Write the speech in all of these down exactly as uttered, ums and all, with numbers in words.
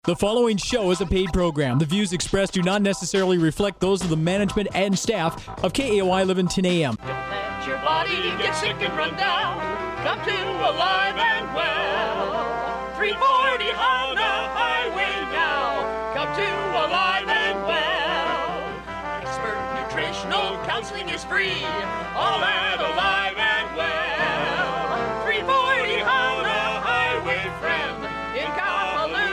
The following show is a paid program. The views expressed do not necessarily reflect those of the management and staff of K A O I eleven ten A M. Don't let your body get sick and run down. Come to Alive and Well. three forty Honda Highway now. Come to Alive and Well. Expert nutritional counseling is free. All at Alive and Well. three forty Honda Highway, friend, in Kahului.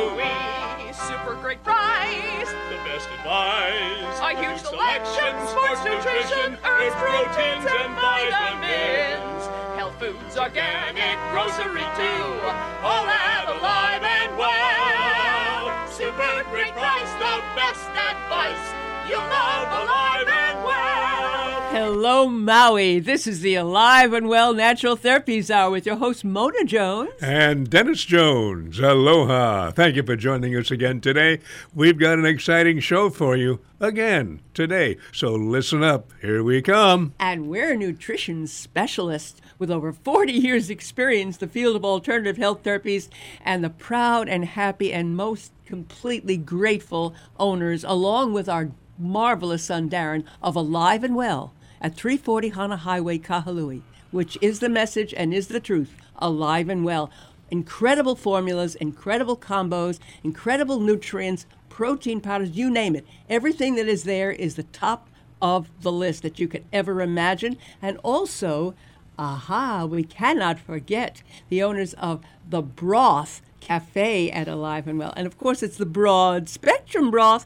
Super great price. The best advice. A huge selection, sports nutrition, earth proteins and vitamins. Health foods, organic, grocery too. All at Alive and Well. Super great price, the best advice. You'll love Alive and Well. Hello, Maui. This is the Alive and Well Natural Therapies Hour with your host, Mona Jones. And Dennis Jones. Aloha. Thank you for joining us again today. We've got an exciting show for you again today. So listen up. Here we come. And we're a nutrition specialist with over forty years experience in the field of alternative health therapies and the proud and happy and most completely grateful owners, along with our marvelous son, Darren, of Alive and Well at three forty Hana Highway, Kahului, which is the message and is the truth. Alive and Well. Incredible formulas, incredible combos, incredible nutrients, protein powders, you name it. Everything that is there is the top of the list that you could ever imagine. And also, aha, we cannot forget the owners of the Broth Cafe at Alive and Well. And of course, it's the broad spectrum broth,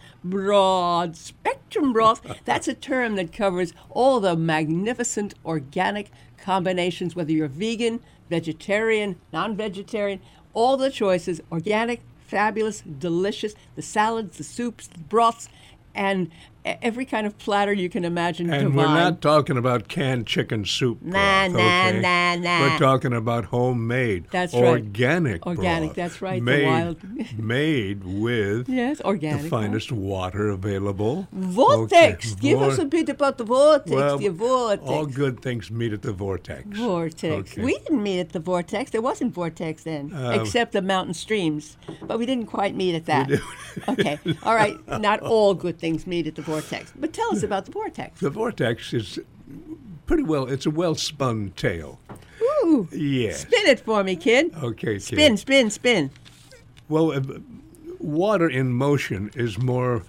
broad spectrum broth. That's a term that covers all the magnificent organic combinations, whether you're vegan, vegetarian, non-vegetarian, all the choices, organic, fabulous, delicious, the salads, the soups, the broths, and every kind of platter you can imagine. And divine. we're not talking about canned chicken soup broth, Nah, nah, okay? nah, nah. We're talking about homemade, That's right. organic Organic, broth. that's right, the Made, wild- made with Yes, organic. the finest water available. Vortex. Okay. Give us Vor- a bit about the vortex. Well, the vortex. all good things meet at the vortex. Vortex. Okay. We didn't meet at the vortex. There wasn't vortex then, Um, except the mountain streams. But we didn't quite meet at that. didn't. Okay. All right. Not all good things meet at the vortex. But tell us about the vortex. The vortex is pretty well, it's a well-spun tale. Ooh. Yes. Spin it for me, kid. Okay, kid. Spin, spin, spin. Well, uh, water in motion is more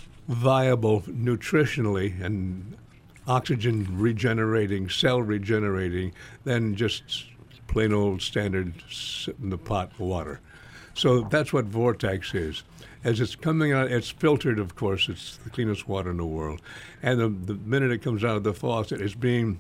viable nutritionally and oxygen regenerating, cell regenerating than just plain old standard sit in the pot water. So that's what vortex is. As it's coming out, it's filtered, of course. It's the cleanest water in the world. And the, the minute it comes out of the faucet, it's being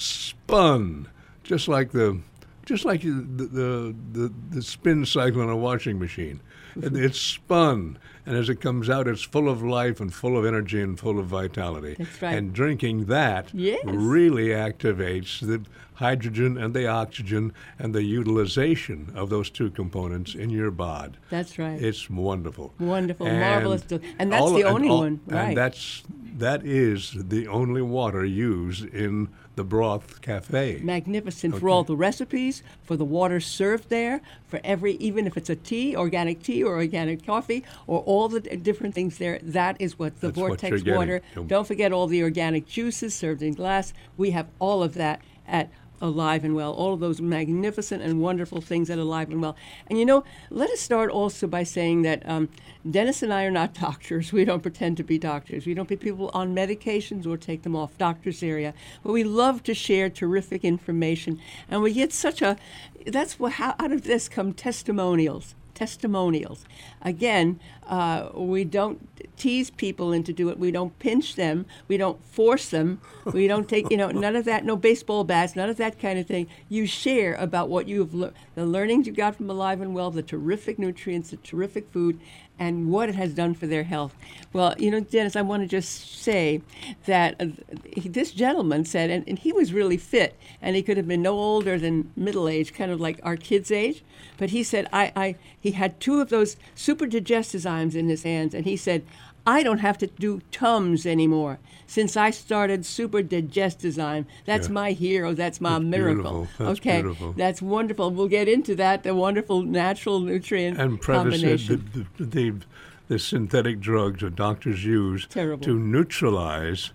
spun, just like the, just like the the, the, the spin cycle on a washing machine. And it's spun, and as it comes out, it's full of life and full of energy and full of vitality. That's right. And drinking that Yes. really activates the hydrogen and the oxygen and the utilization of those two components in your bod. That's right. It's wonderful. Wonderful, And marvelous. And that's all- the and only all- one, right. And that's, that is the only water used in the Broth Cafe. Magnificent for Okay. all the recipes, for the water served there, for every, even if it's a tea, organic tea or organic coffee, or all the d- different things there. That is what the That's what Vortex you're getting. water. Yep. Don't forget all the organic juices served in glass. We have all of that at Alive and Well, all of those magnificent and wonderful things at Alive and Well. And you know, let us start also by saying that um, Dennis and I are not doctors. We don't pretend to be doctors. We don't put people on medications or take them off doctors' area. But we love to share terrific information. And we get such a, that's what, how, out of this come testimonials. Testimonials. Again, uh, we don't tease people into do it. We don't pinch them. We don't force them. We don't take, you know, none of that, no baseball bats, none of that kind of thing. You share about what you've learned, the learnings you got from Alive and Well, the terrific nutrients, the terrific food, and what it has done for their health. Well, you know, Dennis, I want to just say that uh, he, this gentleman said, and, and he was really fit, and he could have been no older than middle age, kind of like our kids' age, but he said, I, I he had two of those super digestizymes in his hands, and he said, I don't have to do Tums anymore. Since I started Super Digestizyme, that's Yeah. my hero. That's my That's miracle. beautiful. That's okay, beautiful. that's wonderful. We'll get into that. The wonderful natural nutrient And preface it, the, combination. the, the, the synthetic drugs that doctors use Terrible. to neutralize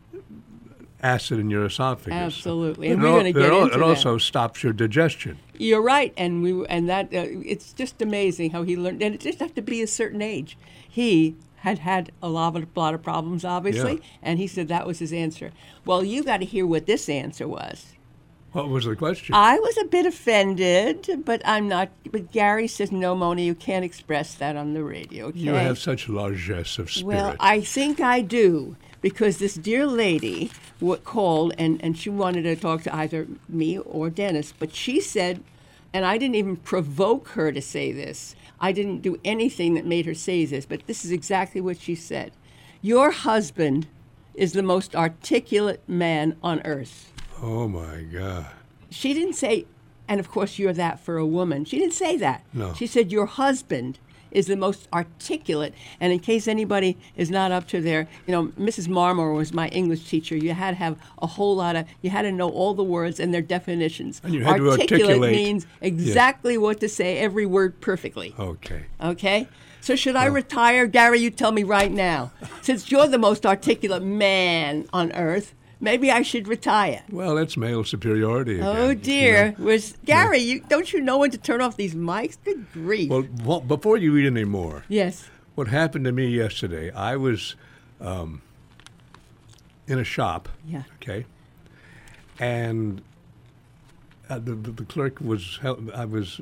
acid in your esophagus. Absolutely. It And we're al- gonna get it al- into It that. also stops your digestion. You're right, and we and that uh, it's just amazing how he learned, and it just have to be a certain age. He had had a lot of, a lot of problems, obviously, Yeah. and he said that was his answer. Well, you got to hear what this answer was. What was the question? I was a bit offended, but I'm not. But Gary says, no, Mona, you can't express that on the radio. Okay? You have such largesse of spirit. Well, I think I do, because this dear lady w- called and, and she wanted to talk to either me or Dennis, but she said, and I didn't even provoke her to say this. I didn't do anything that made her say this, but this is exactly what she said. Your husband is the most articulate man on earth. Oh, my God. She didn't say, and of course you're that for a woman. She didn't say that. No. She said your husband is the most articulate. And in case anybody is not up to their, you know, Missus Marmor was my English teacher. You had to have a whole lot of, you had to know all the words and their definitions. And you had to articulate. means exactly what to say, every word perfectly. Okay. Okay? So should I retire? Gary, you tell me right now. Since you're the most articulate man on earth, maybe I should retire. Well, that's male superiority again. Oh you dear, know. was Gary? You don't you know when to turn off these mics? Good grief! Well, wha- before you eat any more, yes. what happened to me yesterday, I was um, in a shop, Yeah. okay, and uh, the, the, the clerk was, hel- I was,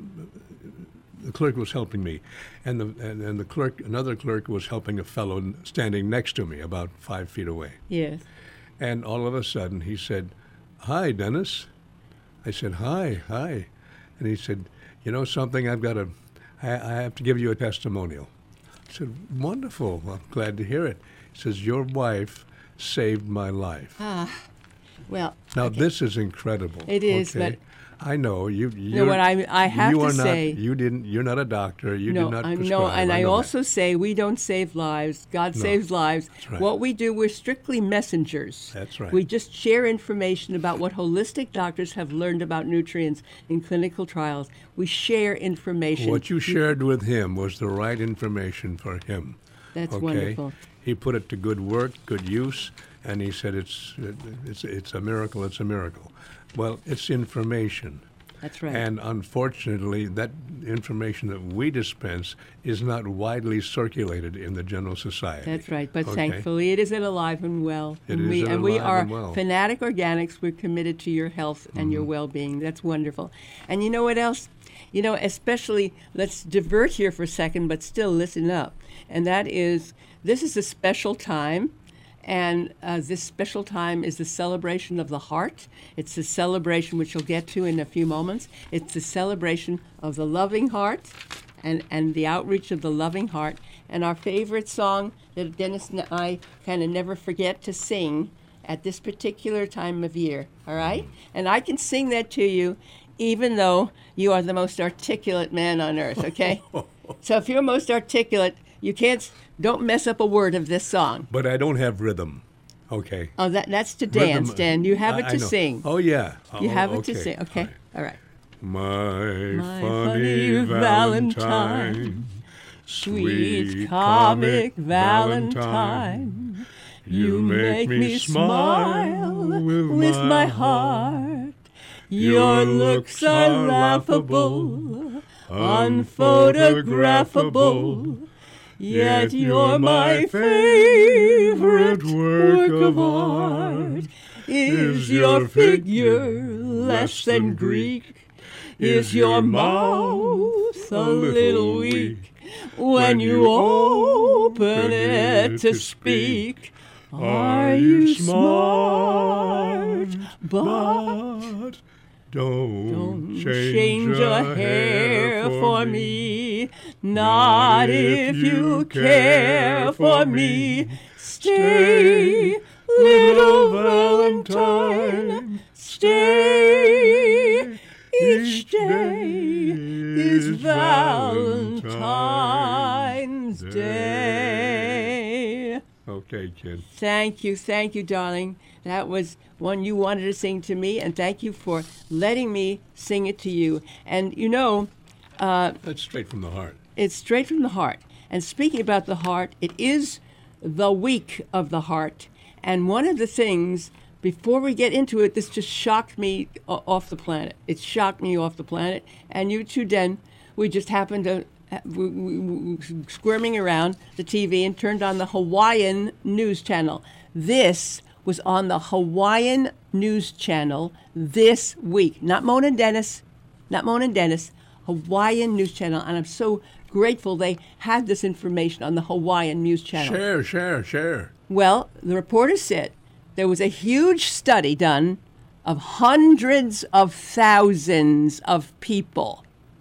the clerk was helping me, and the, and, and the clerk, another clerk was helping a fellow n- standing next to me about five feet away. Yes. And all of a sudden he said, "Hi, Dennis." I said, "Hi, hi." And he said, "You know something, I've got to, I, I have to give you a testimonial." I said, "Wonderful, I'm glad to hear it." He says, "Your wife saved my life." Well, Now, okay. this is incredible. It is, okay? but- I know you. know what I- I have you to are not, say- you didn't. You're not a doctor. You no, did not I prescribe. know, and I, know also that. say we don't save lives. God No, saves lives. that's right. What we do, we're strictly messengers. That's right. We just share information about what holistic doctors have learned about nutrients in clinical trials. We share information. What you shared with him was the right information for him. That's okay? wonderful. He put it to good work, good use, and he said it's it's it's a miracle. It's a miracle. Well, it's information. That's right. And unfortunately, that information that we dispense is not widely circulated in the general society. That's right, but Okay? thankfully it is alive and well. It and is we and we alive are and well. fanatic organics. We're committed to your health and Mm-hmm. your well-being. That's wonderful. And you know what else? You know, especially let's divert here for a second, but still listen up. And that is, this is a special time. And uh, this special time is the celebration of the heart. It's a celebration which you'll get to in a few moments. It's the celebration of the loving heart and, and the outreach of the loving heart. And our favorite song that Dennis and I kind of never forget to sing at this particular time of year, all right? And I can sing that to you even though you are the most articulate man on earth, okay? So if you're most articulate, you can't, don't mess up a word of this song. But I don't have rhythm. Okay. Oh, that that's to dance, Rhythm- Dan. You have I- it I to know. sing. Oh yeah. You Oh, have it okay. to sing. Okay. Fine. All right. My, My funny funny Valentine, Valentine, Sweet comic Valentine, you make me smile with my heart. Your looks are laughable, unphotographable, yet you're my favorite work of art. Is your figure less than Greek? Is your mouth a little weak when you open it to speak? Are you smart? But don't, don't change, change a a hair for me, not if you care for me. Stay, little Valentine, stay. Each day is Valentine's Day. Okay, kid. Thank you, thank you, darling. That was one you wanted to sing to me, and thank you for letting me sing it to you. And you know, uh, That's straight from the heart. it's straight from the heart. And speaking about the heart, it is the week of the heart. And one of the things, before we get into it, this just shocked me o- off the planet. It shocked me off the planet. And you too, Den, we just happened to, we, we, we, squirming around the T V and turned on the Hawaiian News Channel. This was on the Hawaiian News Channel this week. Not Mona and Dennis, not Mona and Dennis, Hawaiian News Channel. And I'm so grateful they had this information on the Hawaiian News Channel. Share, share, share. Well, the reporter said there was a huge study done of hundreds of thousands of people.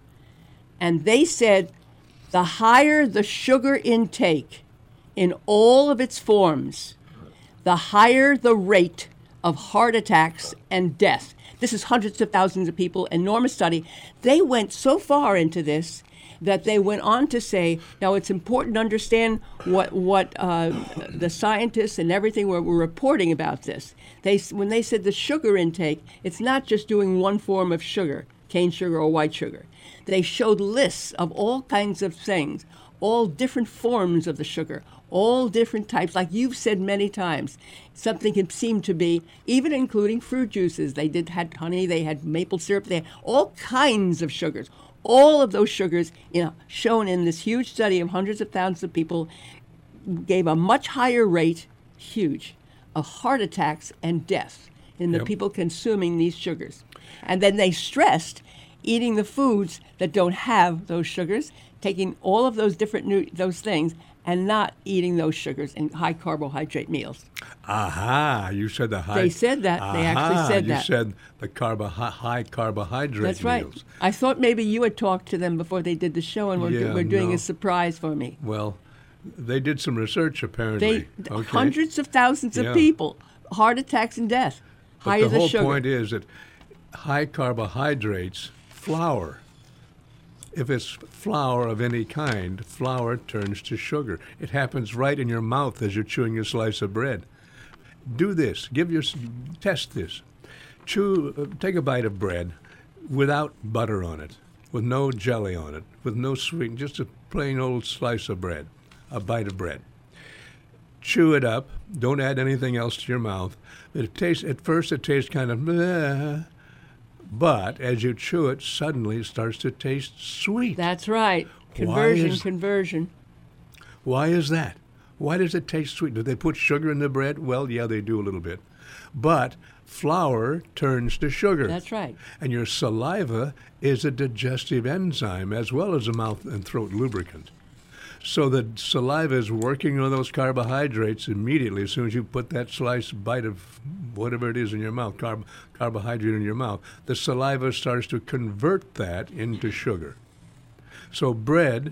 And they said the higher the sugar intake in all of its forms, the higher the rate of heart attacks and death. This is hundreds of thousands of people, enormous study. They went so far into this that they went on to say, now it's important to understand what what uh, the scientists and everything were, were reporting about this. They when they said the sugar intake, it's not just doing one form of sugar, cane sugar or white sugar. They showed lists of all kinds of things, all different forms of the sugar, all different types, like you've said many times. Something can seem to be, even including fruit juices. They did had honey, they had maple syrup, they had all kinds of sugars. All of those sugars, you know, shown in this huge study of hundreds of thousands of people, gave a much higher rate, huge, of heart attacks and death in the Yep. people consuming these sugars. And then they stressed eating the foods that don't have those sugars, taking all of those different nu- those things, and not eating those sugars in high carbohydrate meals. Aha, you said the high. They said that. They actually Aha, said you that. said the carbo, high carbohydrate That's right. meals. I thought maybe you had talked to them before they did the show, and we're, do- Yeah, we're doing no. a surprise for me. Well, they did some research apparently. They okay. hundreds of thousands of Yeah. people, heart attacks and death, But higher the whole sugar. point is that high carbohydrates, flour. If it's flour of any kind, flour turns to sugar. It happens right in your mouth as you're chewing a slice of bread. Do this. Give your test this. Chew. Uh, take a bite of bread without butter on it, with no jelly on it, with no sweet, just a plain old slice of bread, a bite of bread. Chew it up. Don't add anything else to your mouth. It tastes. At first, it tastes kind of bleh. But as you chew it, suddenly it starts to taste sweet. That's right. Conversion, is- conversion. Why is that? Why does it taste sweet? Do they put sugar in the bread? Well, yeah, they do a little bit. But flour turns to sugar. That's right. And your saliva is a digestive enzyme as well as a mouth and throat lubricant. So the saliva is working on those carbohydrates immediately as soon as you put that slice bite of whatever it is in your mouth, carb, carbohydrate in your mouth. The saliva starts to convert that into sugar. So bread,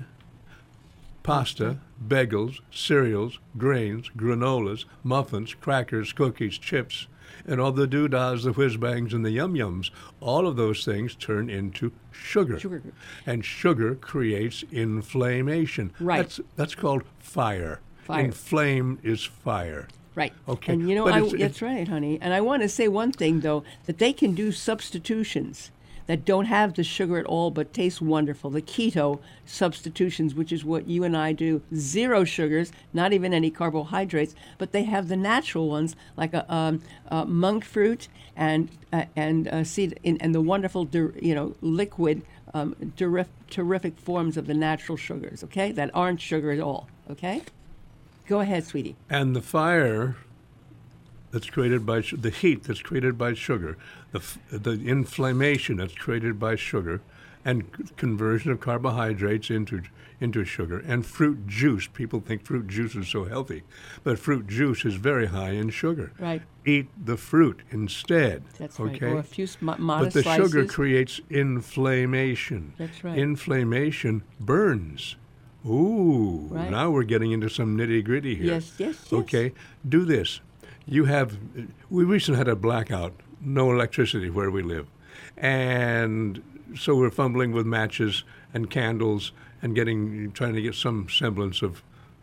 pasta, bagels, cereals, grains, granolas, muffins, crackers, cookies, chips, and all the doodahs, the whiz-bangs, and the yum-yums, all of those things turn into sugar. Sugar. And sugar creates inflammation. Right. That's, that's called fire. Fire. Inflame is fire. Right. Okay, And you know, but I, it's- that's right, honey. And I want to say one thing, though, that they can do substitutions that don't have the sugar at all but taste wonderful. The keto substitutions, which is what you and I do, zero sugars, not even any carbohydrates, but they have the natural ones like a, um, uh monk fruit and uh, and uh, seed and, and the wonderful, der, you know, liquid, um, terrific, terrific forms of the natural sugars. Okay, that aren't sugar at all. Okay, go ahead, sweetie. And the fire that's created by sh- the heat that's created by sugar, the f- the inflammation that's created by sugar, and c- conversion of carbohydrates into into sugar, and fruit juice. People think fruit juice is so healthy, but fruit juice is very high in sugar. Right. Eat the fruit instead. That's right. okay? Or a few sm- But modest the slices. sugar creates inflammation. That's right. Inflammation burns. Ooh, Right. now we're getting into some nitty gritty here. Yes, yes, yes. Okay, do this. You have, we recently had a blackout, no electricity where we live. And so we're fumbling with matches and candles and getting trying to get some semblance of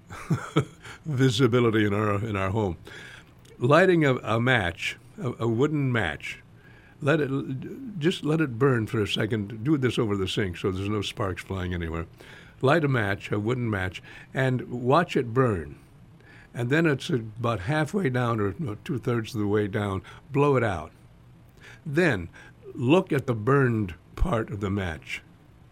visibility in our in our home. Lighting a, a match, a, a wooden match, let it just let it burn for a second. Do this over the sink so there's no sparks flying anywhere. Light a match, a wooden match, and watch it burn. And then it's about halfway down or two-thirds of the way down, blow it out. Then look at the burned part of the match.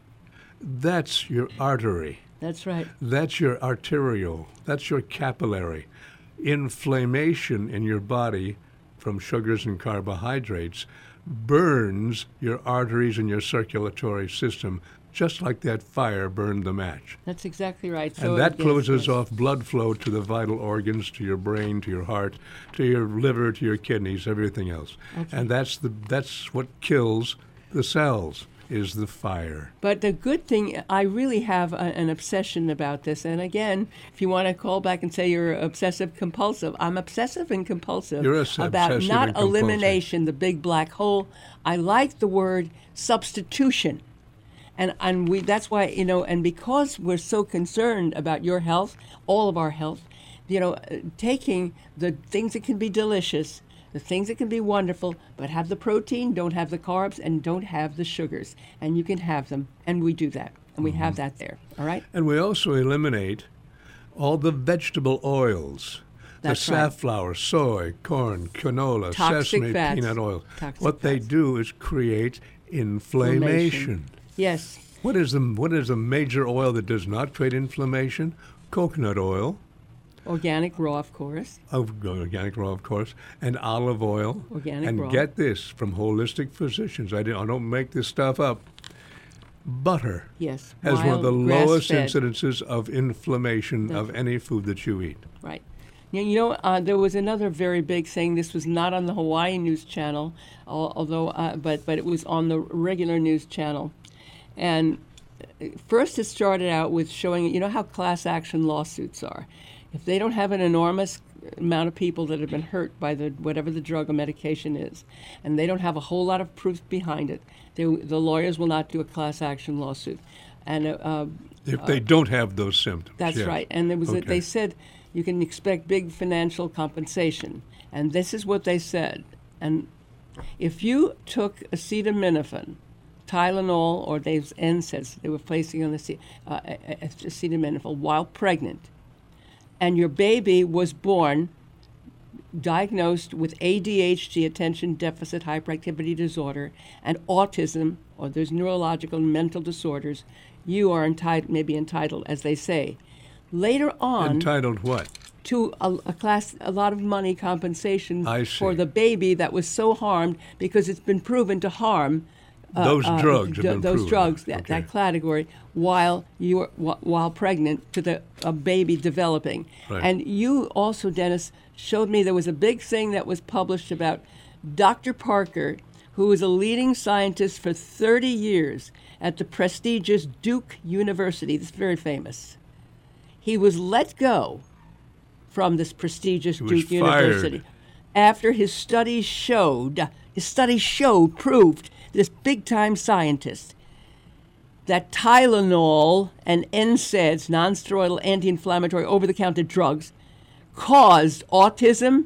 That's your artery. That's right. That's your arteriole. That's your capillary. Inflammation in your body from sugars and carbohydrates burns your arteries and your circulatory system, just like that fire burned the match. That's exactly right. So and that yes, closes yes. off blood flow to the vital organs, to your brain, to your heart, to your liver, to your kidneys, everything else. Okay. And that's the that's what kills the cells, is the fire. But the good thing, I really have a, an obsession about this. And again, if you want to call back and say you're obsessive compulsive, I'm obsessive and compulsive You're obs- about obsessive not and compulsive. elimination, the big black hole. I like the word substitution. And and we that's why, you know, and because we're so concerned about your health, all of our health, you know, uh, taking the things that can be delicious, the things that can be wonderful, but have the protein, don't have the carbs, and don't have the sugars. And you can have them, and we do that. And we Mm-hmm. have that there, all right? And we also eliminate all the vegetable oils. That's the right. safflower, soy, corn, canola, Toxic sesame, fats. peanut oil. Toxic what they fats. do is create inflammation. Yes. What is the what is a major oil that does not create inflammation? Coconut oil, Organic raw, of course. of organic raw, of course, and olive oil. Organic and raw. get this from holistic physicians. I, don't- I don't make this stuff up. Butter Yes. has one of Wild, the lowest grass-fed. incidences of inflammation of That's- any food that you eat. Right. You you know, uh, there was another very big thing. This was not on the Hawaii News Channel, al- although, uh, but but it was on the regular news channel. And uh, first, it started out with showing, you know, how class action lawsuits are. If they don't have an enormous amount of people that have been hurt by the whatever the drug or medication is, and they don't have a whole lot of proof behind it, they, the lawyers will not do a class action lawsuit. And uh, uh, If they don't have those symptoms. that's yes. right. And there was a, Okay. they said you can expect big financial compensation. And this is what they said. And if you took acetaminophen, Tylenol, or they've N SAIDs, they were placing on the C- uh, acetaminophen while pregnant, and your baby was born diagnosed with A D H D, attention deficit hyperactivity disorder, and autism, or there's neurological and mental disorders, you are entitled, maybe entitled, as they say. Later on, Entitled what? to a, a class, a lot of money compensation I for see. the baby that was so harmed because it's been proven to harm uh, Those uh, drugs have th- been those proven. drugs, that, Okay. that category, while you were wh- while pregnant to the a baby developing. Right. And you also, Dennis, showed me there was a big thing that was published about Doctor Parker, who was a leading scientist for thirty years at the prestigious Duke University. This is very famous. He was let go from this prestigious He was Duke fired. University after his studies showed, his studies showed, proved, this big-time scientist, that Tylenol and N SAIDs, non-steroidal anti-inflammatory over-the-counter drugs, caused autism,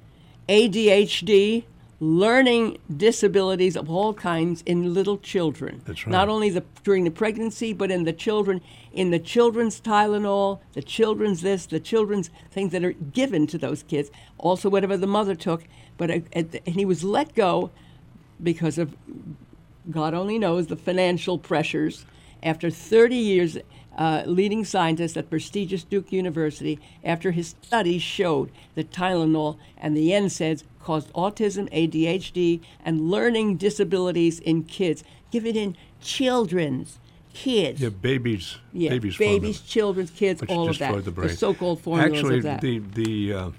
A D H D, learning disabilities of all kinds in little children. That's right. Not only the, during the pregnancy, but in the children, in the children's Tylenol, the children's this, the children's things that are given to those kids, also whatever the mother took. But uh, and he was let go because of, God only knows, the financial pressures. After thirty years, uh, leading scientist at prestigious Duke University, after his studies showed that Tylenol and the N SAIDs caused autism, A D H D, and learning disabilities in kids. Give it in children's, kids. Yeah, babies. Yeah, babies. babies, formula, children's, kids, which all of destroyed that. the brain. so-called formulas Actually, of that. the the uh,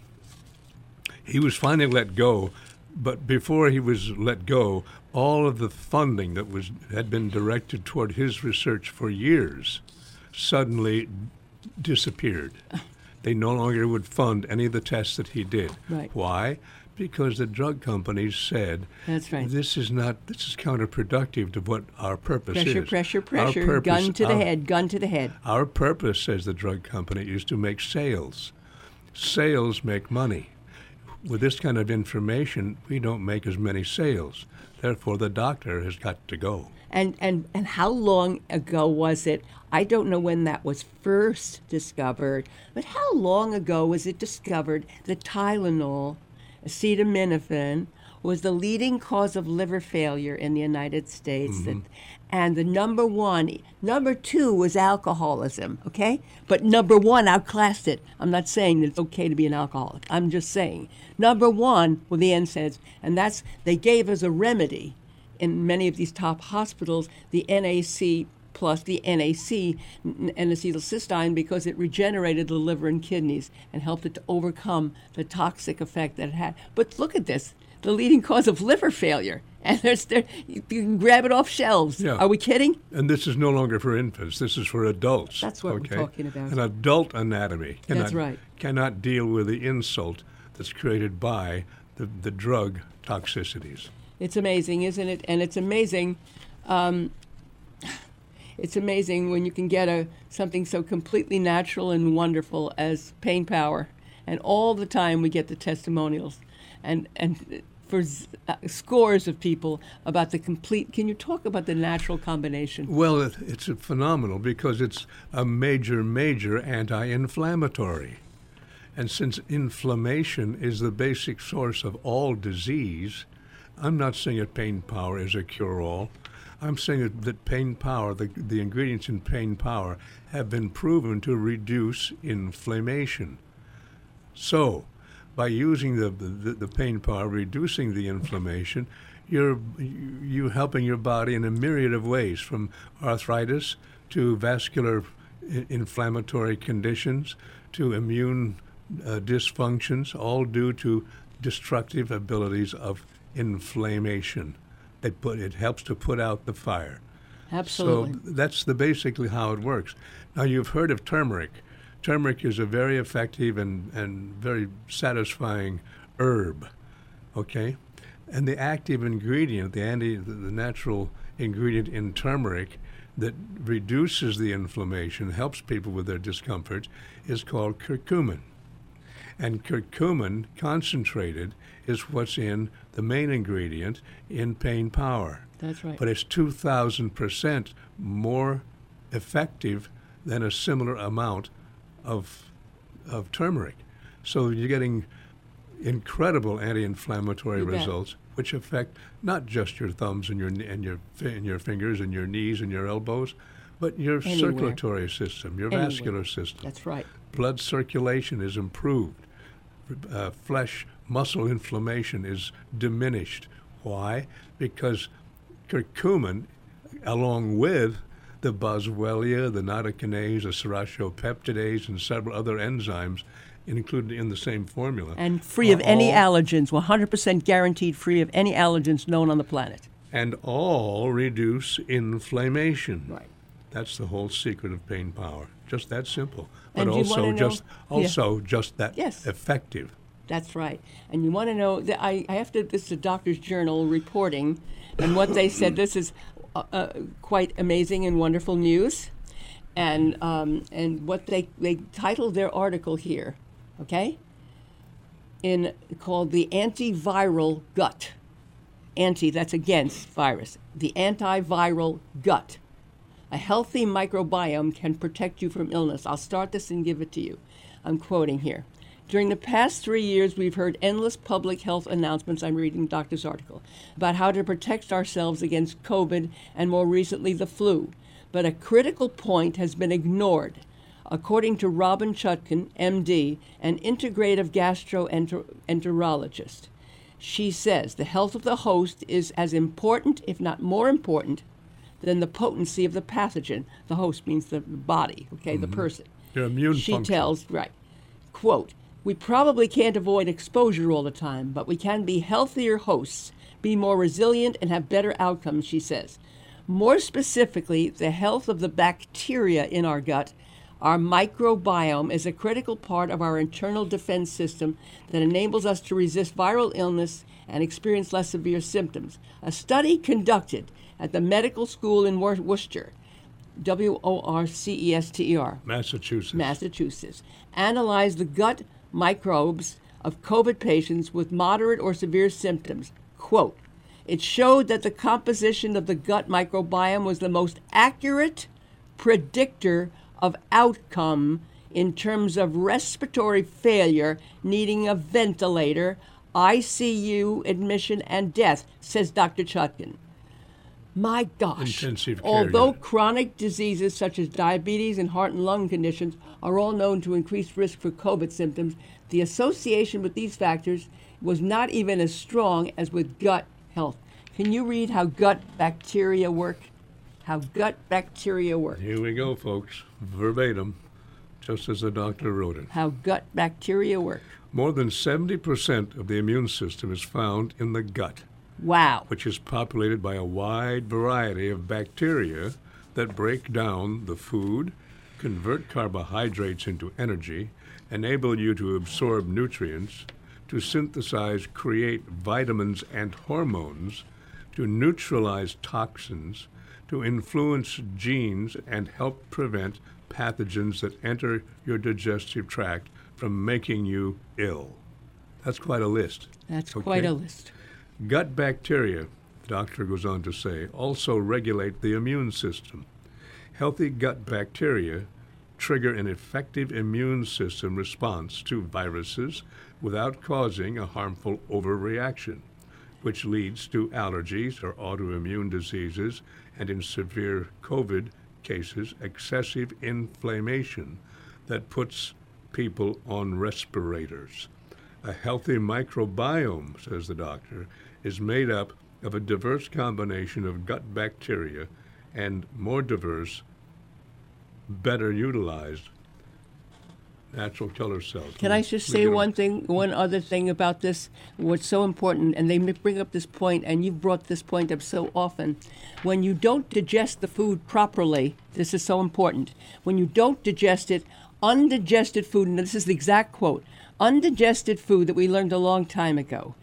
he was finally let go, but before he was let go, all of the funding that was had been directed toward his research for years suddenly disappeared. They no longer would fund any of the tests that he did. Right. Why? Because the drug companies said, That's right. this is not, this is counterproductive to what our purpose Pressure, is. pressure, Our pressure. purpose- Gun to the our- head, gun to the head. Our purpose, says the drug company, is to make sales. Sales make money. With this kind of information, we don't make as many sales. Therefore, the doctor has got to go. And, and, and how long ago was it? I don't know when that was first discovered, but how long ago was it discovered that Tylenol, acetaminophen, was the leading cause of liver failure in the United States? Mm-hmm. That, and the number one, number two was alcoholism, okay? But number one outclassed it. I'm not saying that it's okay to be an alcoholic. I'm just saying. Number one, well, the N SAIDs, and that's, they gave us a remedy in many of these top hospitals, the N A C plus the N A C, N-acetylcysteine, because it regenerated the liver and kidneys and helped it to overcome the toxic effect that it had. But look at this, the leading cause of liver failure. And there's there, you can grab it off shelves. Yeah. Are we kidding? And this is no longer for infants. This is for adults. That's what we're okay? talking about. An adult anatomy cannot, That's right. cannot deal with the insult that's created by the, the drug toxicities. It's amazing, isn't it? And it's amazing. Um, it's amazing when you can get a something so completely natural and wonderful as Pain Power, and all the time we get the testimonials, and and for z- uh, scores of people about the complete. Can you talk about the natural combination? Well, it, it's a phenomenal because it's a major, major anti-inflammatory. And since inflammation is the basic source of all disease, I'm not saying that Pain Power is a cure-all. I'm saying that, that Pain Power, the, the ingredients in Pain Power, have been proven to reduce inflammation. So, by using the, the, the Pain Power, reducing the inflammation, you're you helping your body in a myriad of ways, from arthritis to vascular I- inflammatory conditions to immune uh, dysfunctions, all due to destructive abilities of inflammation. They put, it helps to put out the fire. Absolutely. So that's the basically how it works. Now, you've heard of turmeric. Turmeric is a very effective and, and very satisfying herb, okay? And the active ingredient, the anti, the, the natural ingredient in turmeric that reduces the inflammation, helps people with their discomfort, is called curcumin. And curcumin concentrated is what's in the main ingredient in Pain Power. That's right. But it's two thousand percent more effective than a similar amount of of turmeric. So you're getting incredible anti-inflammatory You bet. results, which affect not just your thumbs and your and your fi- and your fingers and your knees and your elbows, but your Anywhere. circulatory system, your Anywhere. vascular system. That's right. Blood circulation is improved. Uh, flesh muscle inflammation is diminished. Why? Because curcumin, along with the boswellia, the nattokinase, the serratiopeptidase, and several other enzymes included in the same formula. And free of are any all- allergens, one hundred percent guaranteed free of any allergens known on the planet. And all reduce inflammation. Right. That's the whole secret of Pain Power. Just that simple. And But you also wanna know- just Yeah. also just that Yes. effective. That's right. And you want to know that I, I have to, this is a doctor's journal reporting, and what they said, this is uh, uh, quite amazing and wonderful news. And um, and what they, they titled their article here, okay, in called The Antiviral Gut. Anti, that's against virus. The antiviral gut. A healthy microbiome can protect you from illness. I'll start this and give it to you. I'm quoting here. During the past three years, we've heard endless public health announcements, I'm reading Doctor's article, about how to protect ourselves against COVID and more recently the flu. But a critical point has been ignored. According to Robin Chutkan, M D, an integrative gastroenterologist, she says the health of the host is as important, if not more important, than the potency of the pathogen. The host means the body, okay, the person. Your immune She function. tells, right, quote, we probably can't avoid exposure all the time, but we can be healthier hosts, be more resilient, and have better outcomes, she says. More specifically, the health of the bacteria in our gut Our microbiome is a critical part of our internal defense system that enables us to resist viral illness and experience less severe symptoms. A study conducted at the medical school in Wor- Worcester, W O R C E S T E R, Massachusetts. Massachusetts, analyzed the gut microbes of COVID patients with moderate or severe symptoms. Quote, it showed that the composition of the gut microbiome was the most accurate predictor of outcome in terms of respiratory failure, needing a ventilator, I C U admission, and death, says Doctor Chutkan. My gosh. Intensive care Although unit. chronic diseases such as diabetes and heart and lung conditions are all known to increase risk for COVID symptoms, the association with these factors was not even as strong as with gut health. Can you read how gut bacteria work? How gut bacteria work. Here we go, folks. Verbatim, just as the doctor wrote it. How gut bacteria work. More than seventy percent of the immune system is found in the gut, Wow. which is populated by a wide variety of bacteria that break down the food, convert carbohydrates into energy, enable you to absorb nutrients, to synthesize, create vitamins and hormones, to neutralize toxins, to influence genes and help prevent pathogens that enter your digestive tract from making you ill. That's quite a list. That's okay? quite a list. Gut bacteria, the doctor goes on to say, also regulate the immune system. Healthy gut bacteria trigger an effective immune system response to viruses without causing a harmful overreaction, which leads to allergies or autoimmune diseases, and in severe COVID cases, excessive inflammation that puts people on respirators. A healthy microbiome, says the doctor, is made up of a diverse combination of gut bacteria and more diverse, better utilized natural killer cells. Can I just say one thing, one other thing about this? What's so important, and they bring up this point, and you've brought this point up so often. When you don't digest the food properly, this is so important. When you don't digest it, undigested food, and this is the exact quote, undigested food that we learned a long time ago,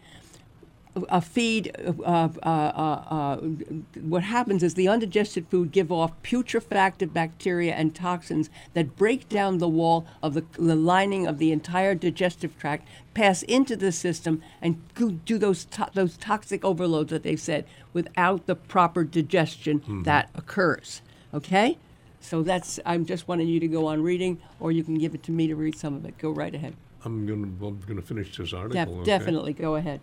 a feed, uh, uh, uh, uh, what happens is the undigested food give off putrefactive bacteria and toxins that break down the wall of the, the lining of the entire digestive tract, pass into the system, and go, do those to, those toxic overloads that they've said without the proper digestion mm-hmm. that occurs. Okay? So that's, I'm just wanting you to go on reading, or you can give it to me to read some of it. Go right ahead. I'm going to I'm going to finish this article. Def- okay? Definitely, go ahead.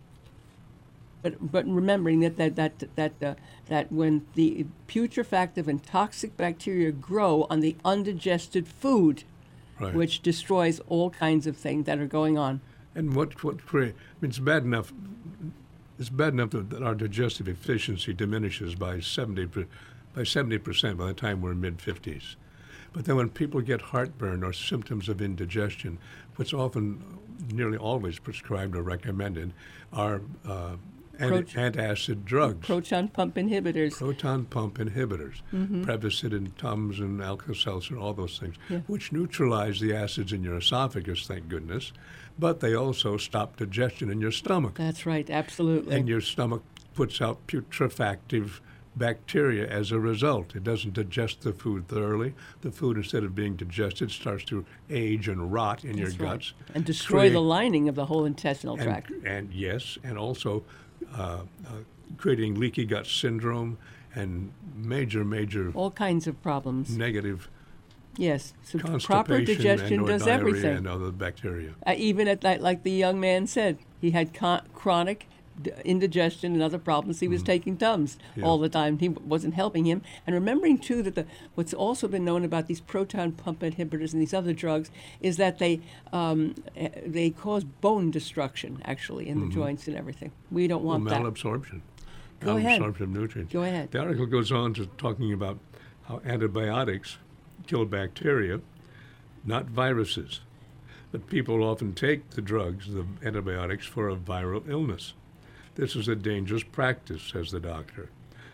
But but remembering that that that that uh, that when the putrefactive and toxic bacteria grow on the undigested food, right. which destroys all kinds of things that are going on. And what what create? I mean, it's bad enough. It's bad enough that, that our digestive efficiency diminishes by seventy by seventy percent by the time we're mid fifties. But then when people get heartburn or symptoms of indigestion, what's often, nearly always prescribed or recommended are uh, Prot- antacid drugs. Proton pump inhibitors. Proton pump inhibitors. Mm-hmm. Prevacid and Tums and Alka-Seltzer, all those things, yeah. which neutralize the acids in your esophagus, thank goodness, but they also stop digestion in your stomach. That's right, absolutely. And your stomach puts out putrefactive bacteria as a result. It doesn't digest the food thoroughly. The food, instead of being digested, starts to age and rot in That's your right. guts. And destroy create, the lining of the whole intestinal and, tract. And yes, and also uh, uh, creating leaky gut syndrome and major, major all kinds of problems. Negative yes, so proper constipation digestion and does diarrhea everything. and other bacteria. Uh, even at that, like the young man said, he had con- chronic d- indigestion and other problems. He was mm. taking Tums yeah. all the time. He w- wasn't helping him. And remembering too that the what's also been known about these proton pump inhibitors and these other drugs is that they um, they cause bone destruction actually in mm-hmm. the joints and everything. We don't want well, that. malabsorption. Go ahead. Malabsorption of nutrients. Go ahead. The article goes on to talking about how antibiotics kill bacteria, not viruses. But people often take the drugs, the antibiotics, for a viral illness. This is a dangerous practice, says the doctor.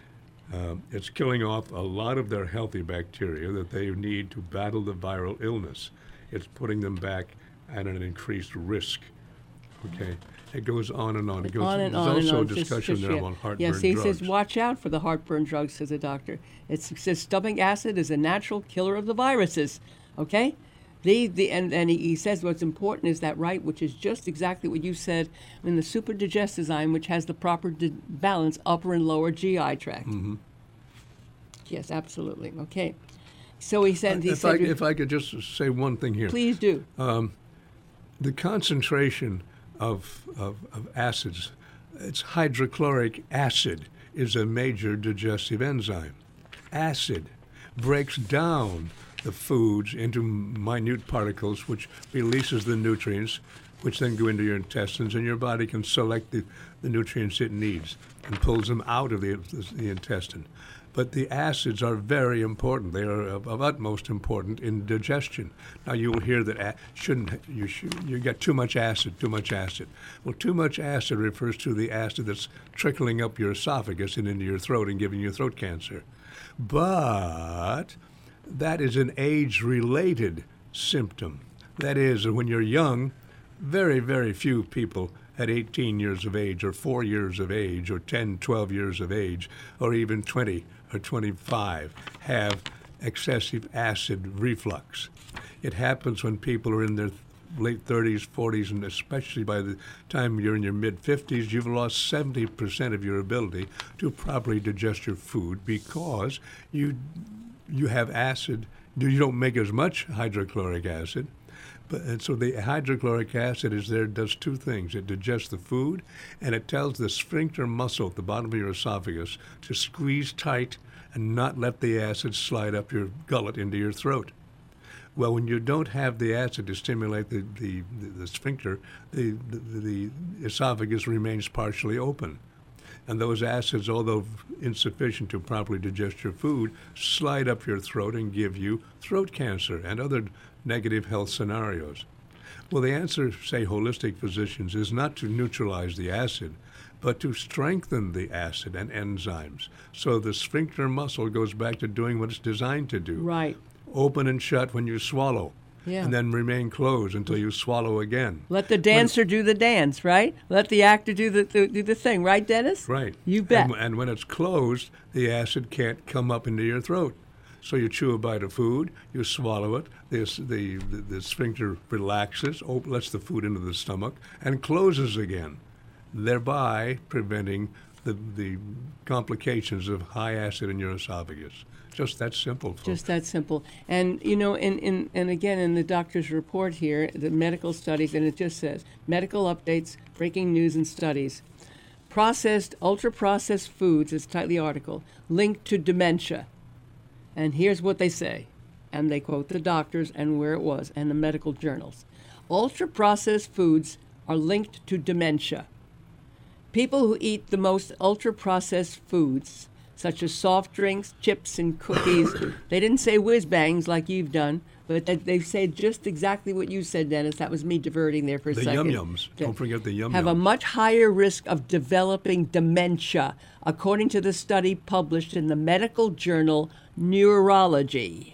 Um, it's killing off a lot of their healthy bacteria that they need to battle the viral illness. It's putting them back at an increased risk. Okay, it goes on and on. It goes. on and There's on also and on. a discussion Just- just, there yeah. on heartburn Yes, he drugs. says, watch out for the heartburn drugs, says the doctor. It says stomach acid is a natural killer of the viruses. Okay? The, the, and and he, he says what's important is that right, which is just exactly what you said in the super digestozyme, which has the proper di- balance upper and lower G I tract. Mm-hmm. Yes, absolutely. Okay. So he said, he if, I, said, if I could just say one thing here. please do. The concentration of, of, of acids, it's hydrochloric acid is a major digestive enzyme. Acid breaks down the foods into minute particles, which releases the nutrients, which then go into your intestines, and your body can select the, the nutrients it needs and pulls them out of the, the intestine. But the acids are very important. They are of, of utmost importance in digestion. Now you will hear that a- shouldn't you should, you get too much acid, too much acid. Well, too much acid refers to the acid that's trickling up your esophagus and into your throat and giving you throat cancer. But that is an age-related symptom. That is, when you're young, very, very few people at eighteen years of age or four years of age or ten, twelve years of age or even twenty or twenty-five have excessive acid reflux. It happens when people are in their late thirties, forties, and especially by the time you're in your mid-fifties, you've lost seventy percent of your ability to properly digest your food because you you have acid. You don't make as much hydrochloric acid. But, and so the hydrochloric acid is there, does two things. It digests the food, and it tells the sphincter muscle at the bottom of your esophagus to squeeze tight and not let the acid slide up your gullet into your throat. Well, when you don't have the acid to stimulate the, the, the, the sphincter, the, the, the esophagus remains partially open. And those acids, although insufficient to properly digest your food, slide up your throat and give you throat cancer and other negative health scenarios. Well, the answer, say holistic physicians, is not to neutralize the acid, but to strengthen the acid and enzymes. So the sphincter muscle goes back to doing what it's designed to do. Right. Open and shut when you swallow. Yeah. And then remain closed until you swallow again. Let the dancer do the dance, right? Let the actor do the, the do the thing, right, Dennis? Right. You bet. And, and when it's closed, the acid can't come up into your throat. So you chew a bite of food, you swallow it, the, the, the, the sphincter relaxes, op- lets the food into the stomach, and closes again, thereby preventing the, the complications of high acid in your esophagus. Just that simple, folks. Just that simple. And, you know, in, in, and again, in the doctor's report here, the medical studies, and it just says, medical updates, breaking news and studies. Processed, ultra-processed foods, is the article, linked to dementia. And here's what they say. And they quote the doctors and where it was and the medical journals. Ultra-processed foods are linked to dementia. People who eat the most ultra-processed foods, such as soft drinks, chips, and cookies. They didn't say whiz-bangs like you've done, but they, they say just exactly what you said, Dennis. That was me diverting there for a the second. yum-yums. Don't forget the yum-yums. Have a much higher risk of developing dementia, according to the study published in the medical journal Neurology.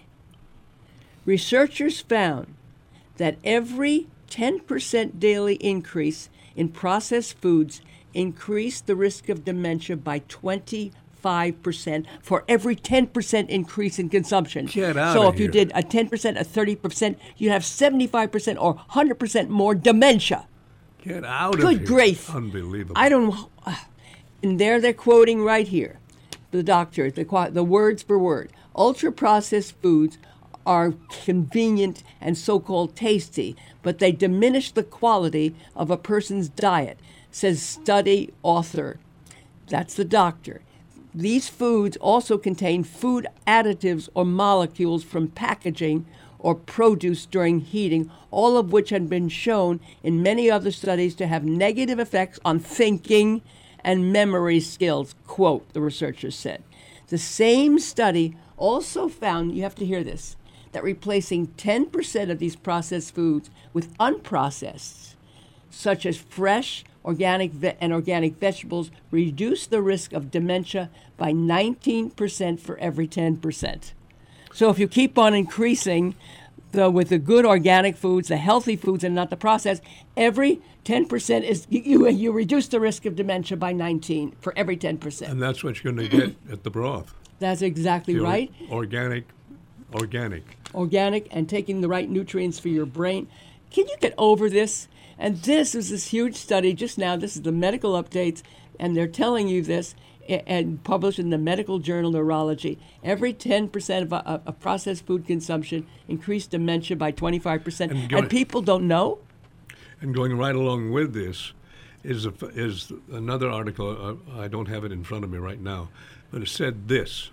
Researchers found that every ten percent daily increase in processed foods increased the risk of dementia by twenty-five percent for every ten percent increase in consumption. Get out so of if you here. did a ten percent, a thirty percent, you'd have seventy-five percent or one hundred percent more dementia. Get out of Good here. grief. Unbelievable. I don't know. And there they're quoting right here, the doctor, the, qua- the words per word. Ultra-processed foods are convenient and so-called tasty, but they diminish the quality of a person's diet, says study author. That's the doctor. These foods also contain food additives or molecules from packaging or produce during heating, all of which had been shown in many other studies to have negative effects on thinking and memory skills, quote, the researchers said. The same study also found, you have to hear this, that replacing ten percent of these processed foods with unprocessed, such as fresh, organic, ve- and organic vegetables reduce the risk of dementia by nineteen percent for every ten percent. So if you keep on increasing the, with the good organic foods, the healthy foods, and not the processed, every ten percent is you, you reduce the risk of dementia by nineteen for every ten percent. And that's what you're going to get at the broth. That's exactly The or- right. Organic, organic. Organic and taking the right nutrients for your brain. Can you get over this? And this is this huge study just now. This is the medical updates, and they're telling you this a- and published in the Medical Journal Neurology. Every ten percent of, uh, of processed food consumption increased dementia by twenty-five percent. And And, going- people don't know? And going right along with this is a, is another article. Uh, I don't have it in front of me right now, but it said this: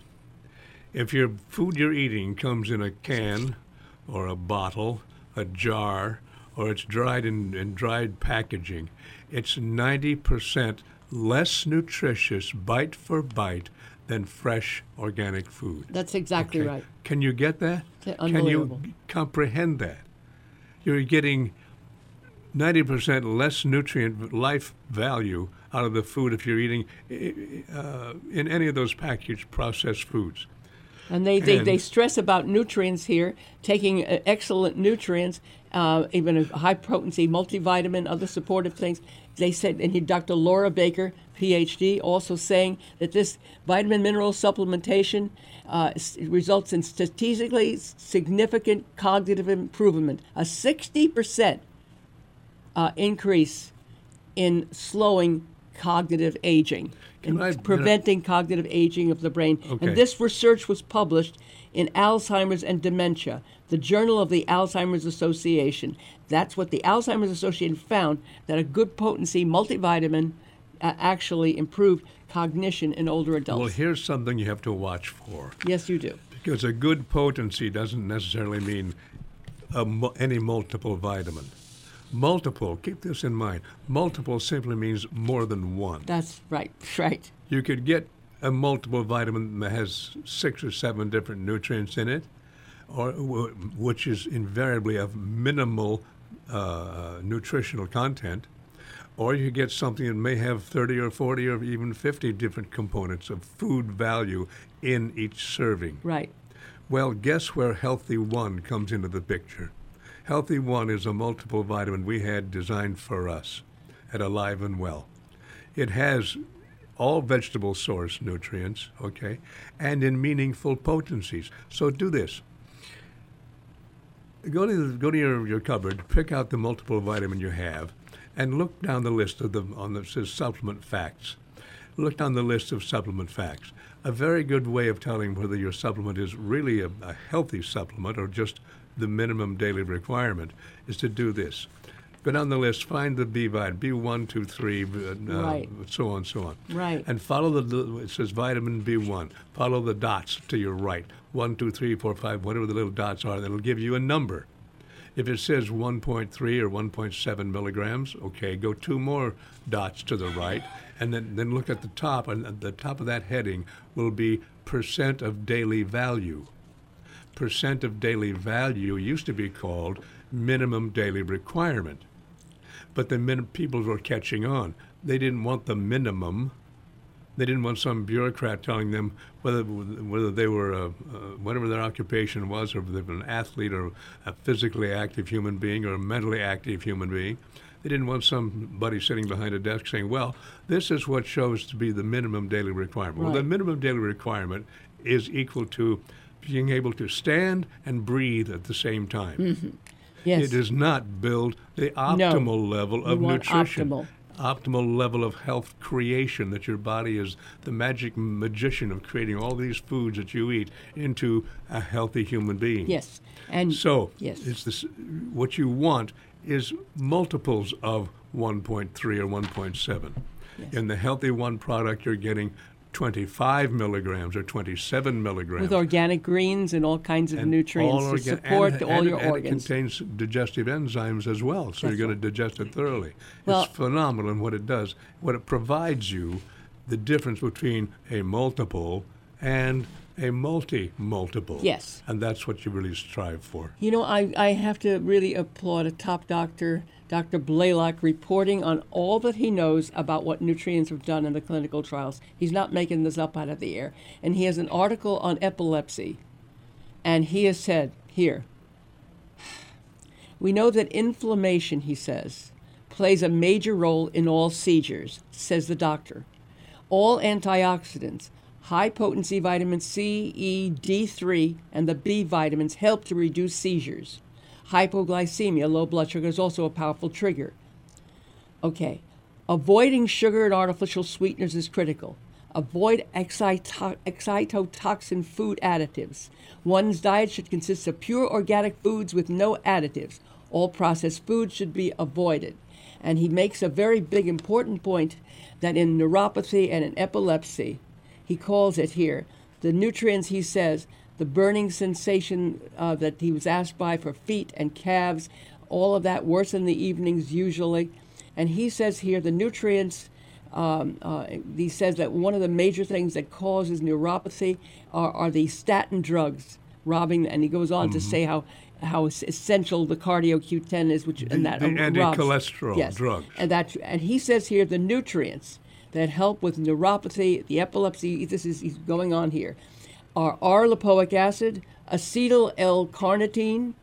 if your food you're eating comes in a can, or a bottle, a jar, or it's dried in, in dried packaging, it's ninety percent less nutritious bite for bite than fresh organic food. That's exactly Okay? right. Can you get that? Yeah, Can unbelievable. you comprehend that? You're getting ninety percent less nutrient life value out of the food if you're eating uh, in any of those packaged processed foods. And they, they, And- they stress about nutrients here, taking uh, excellent nutrients, uh, even a high potency multivitamin, other supportive things. They said, and he, Doctor Laura Baker, P H D, also saying that this vitamin mineral supplementation uh, s- results in statistically significant cognitive improvement, a sixty percent uh, increase in slowing cognitive aging Can and I- you know- preventing cognitive aging of the brain. Okay. And this research was published in Alzheimer's and Dementia, the Journal of the Alzheimer's Association. That's what the Alzheimer's Association found, that a good potency multivitamin uh, actually improved cognition in older adults. Well, here's something you have to watch for. Yes, you do. Because a good potency doesn't necessarily mean a, mu- any multiple vitamin. Multiple, keep this in mind, multiple simply means more than one. That's right, right. You could get a multiple vitamin that has six or seven different nutrients in it, or w- which is invariably of minimal uh, nutritional content, or you get something that may have thirty or forty or even fifty different components of food value in each serving. Right. Well, guess where Healthy One comes into the picture? Healthy One is a multiple vitamin we had designed for us at Alive and Well. It has all vegetable source nutrients, okay, and in meaningful potencies. So do this. Go to the, go to your, your cupboard, pick out the multiple vitamin you have, and look down the list of them on the says supplement facts. Look down the list of supplement facts. A very good way of telling whether your supplement is really a, a healthy supplement or just the minimum daily requirement is to do this. Go down the list, find the B vitamin, B one, two, three, uh, Right. so on, so on. Right. And follow the, it says vitamin B one. Follow the dots to your right. One, two, three, four, five, whatever the little dots are, that'll give you a number. If it says one point three or one point seven milligrams, okay, go two more dots to the right, and then, then look at the top, and at the top of that heading will be percent of daily value. Percent of daily value used to be called minimum daily requirement. But the min- people were catching on. They didn't want the minimum. They didn't want some bureaucrat telling them whether whether they were a, uh, whatever their occupation was, or if they were an athlete or a physically active human being or a mentally active human being. They didn't want somebody sitting behind a desk saying, well, this is what shows to be the minimum daily requirement. Well, the Right. minimum daily requirement is equal to being able to stand and breathe at the same time. Yes. It does not build the optimal level of You want nutrition. optimal. Optimal level of health creation, that your body is the magic magician of creating all these foods that you eat into a healthy human being. Yes. And So yes. it's this, what you want is multiples of one point three or one point seven. Yes. In the Healthy One product, you're getting twenty-five milligrams or twenty-seven milligrams. with organic greens and all kinds of And nutrients all to orga- support and, all and, your and organs. it contains digestive enzymes as well, so That's you're going right. to digest it thoroughly. Well- it's phenomenal in what it does. What it provides you, the difference between a multiple and a multi-multiple. Yes. And that's what you really strive for. You know, I, I have to really applaud a top doctor, Doctor Blaylock reporting on all that he knows about what nutrients have done in the clinical trials. He's not making this up out of the air. And he has an article on epilepsy. And he has said, here, we know that inflammation, he says, plays a major role in all seizures, says the doctor. All antioxidants, high-potency vitamin C, E, D three, and the B vitamins help to reduce seizures. Hypoglycemia, low blood sugar, is also a powerful trigger. Okay, avoiding sugar and artificial sweeteners is critical. Avoid excito- excitotoxin food additives. One's diet should consist of pure organic foods with no additives. All processed foods should be avoided. And he makes a very big, important point that in neuropathy and in epilepsy, he calls it here, the nutrients, he says, the burning sensation uh, that he was asked by for feet and calves, all of that worse in the evenings usually. And he says here the nutrients, um, uh, he says that one of the major things that causes neuropathy are, are the statin drugs, robbing, and he goes on mm-hmm. to say how how essential the cardio Q ten is, which the, and that the um, anti-cholesterol yes. drugs. And that and he says here the nutrients that help with neuropathy, the epilepsy, this is he's going on here, are R-lipoic acid, acetyl L-carnitine,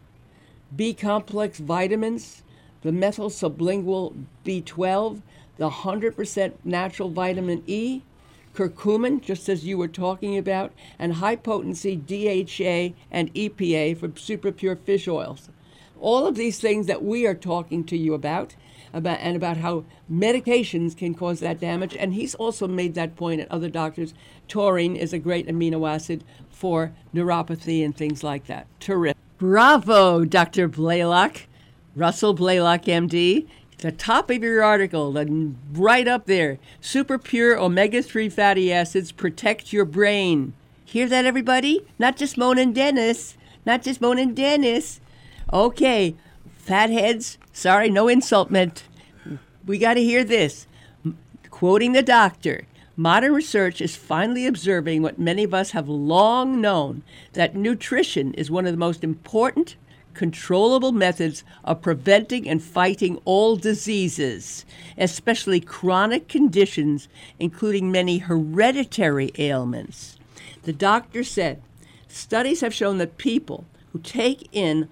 B-complex vitamins, the methyl sublingual B twelve, the one hundred percent natural vitamin E, curcumin, just as you were talking about, and high-potency D H A and E P A for super pure fish oils. All of these things that we are talking to you about, about and about how medications can cause that damage. And he's also made that point at other doctors. Taurine is a great amino acid for neuropathy and things like that. Terrific. Bravo, Doctor Blaylock. Russell Blaylock, M D. The top of your article, the, right up there. Super pure omega three fatty acids protect your brain. Hear that, everybody? Not just moaning Dennis. Not just moaning Dennis. Okay, fatheads. Sorry, no insult meant. We got to hear this. Quoting the doctor, modern research is finally observing what many of us have long known, that nutrition is one of the most important, controllable methods of preventing and fighting all diseases, especially chronic conditions, including many hereditary ailments. The doctor said, studies have shown that people who take in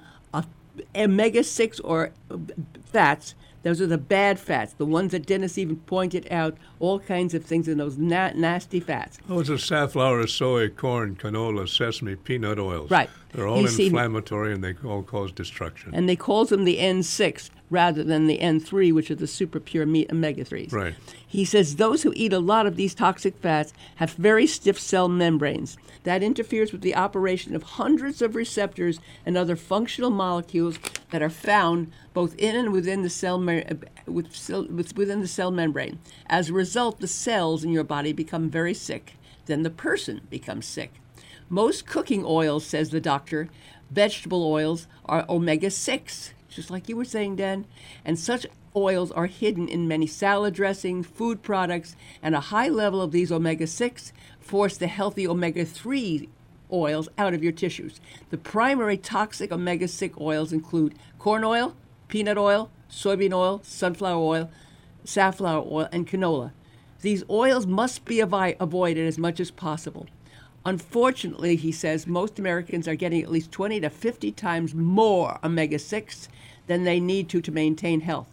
omega six or fats, those are the bad fats, the ones that Dennis even pointed out, all kinds of things in those na- nasty fats. Oh, it's a safflower, soy, corn, canola, sesame, peanut oils. Right. They're all He's inflammatory seen, and they all cause destruction. And they calls them the N six rather than the N three, which are the super pure meat omega threes. Right. He says those who eat a lot of these toxic fats have very stiff cell membranes. That interferes with the operation of hundreds of receptors and other functional molecules that are found both in and within the cell, me- with cell with, within the cell membrane. As a result, the cells in your body become very sick. Then the person becomes sick. Most cooking oils, says the doctor, vegetable oils, are omega six, just like you were saying, Dan. And such oils are hidden in many salad dressings, food products, and a high level of these omega six force the healthy omega three oils out of your tissues. The primary toxic omega six oils include corn oil, peanut oil, soybean oil, sunflower oil, safflower oil, and canola. These oils must be avi- avoided as much as possible. Unfortunately, he says, most Americans are getting at least twenty to fifty times more omega six than they need to to maintain health.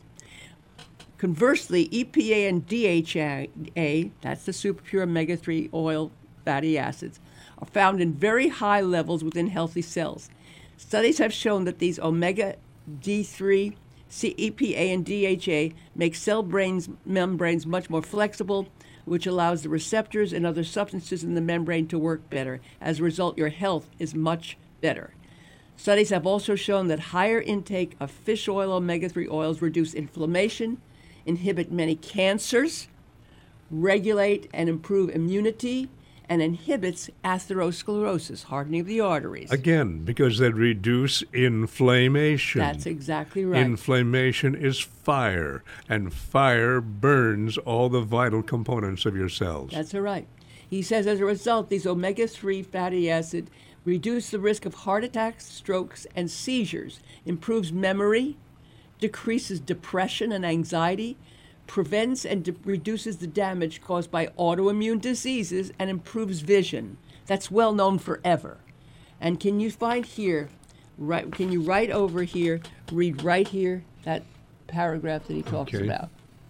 Conversely, E P A and D H A, that's the super pure omega three oil fatty acids, are found in very high levels within healthy cells. Studies have shown that these omega D three, E P A, and D H A make cell brains, membranes much more flexible, which allows the receptors and other substances in the membrane to work better. As a result, your health is much better. Studies have also shown that higher intake of fish oil omega three oils reduce inflammation, inhibit many cancers, regulate and improve immunity, and inhibits atherosclerosis, hardening of the arteries. Again, because they reduce inflammation. That's exactly right. Inflammation is fire, and fire burns all the vital components of your cells. That's right. He says as a result, these omega three fatty acids reduce the risk of heart attacks, strokes, and seizures, improves memory, decreases depression and anxiety, prevents and de- reduces the damage caused by autoimmune diseases, and improves vision. That's well known forever. And can you find here, right? Can you write over here, read right here that paragraph that he talks Okay. about?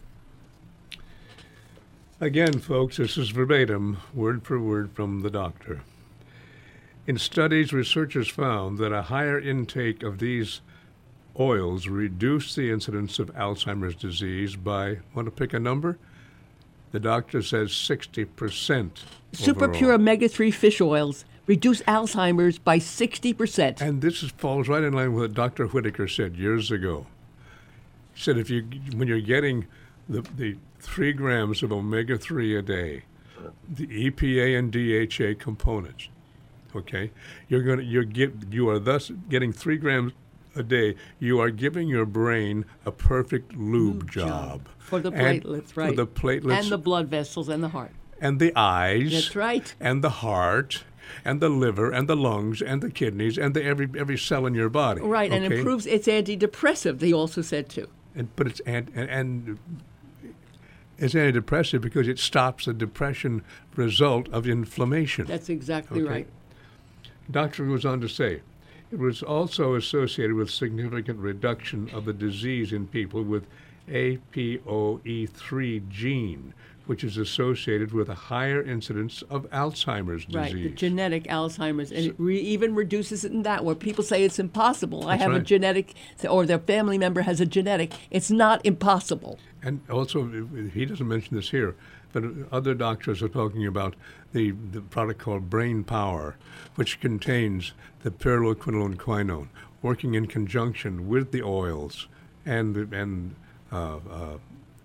Again, folks, this is verbatim, word for word from the doctor. In studies, researchers found that a higher intake of these oils reduced the incidence of Alzheimer's disease by, want to pick a number? The doctor says sixty percent. Super pure omega three fish oils reduce Alzheimer's by sixty percent. And this is, falls right in line with what Doctor Whitaker said years ago. He said if you, when you're getting the, the three grams of omega three a day, the E P A and D H A components, okay, you're going to you're get you are thus getting three grams a day. You are giving your brain a perfect lube, Lube job. job. For the And platelets, right. For the platelets And the blood vessels and the heart. and the eyes. That's right. And the heart. And the liver, and the lungs, and the kidneys, and the every every cell in your body. Right, and okay? improves, it's antidepressive, they also said too. And, but it's and, and, and it's antidepressive because it stops the depression result of inflammation. That's exactly Okay. right. Doctor goes on to say, it was also associated with significant reduction of the disease in people with A P O E three gene, which is associated with a higher incidence of Alzheimer's disease. Right, the genetic Alzheimer's, and it re- even reduces it in that, where people say it's impossible. I That's have a right. genetic, or their family member has a genetic. It's not impossible. And also, he doesn't mention this here, but other doctors are talking about the, the product called Brain Power, which contains the pyrroloquinone quinone, working in conjunction with the oils and the, and uh, uh,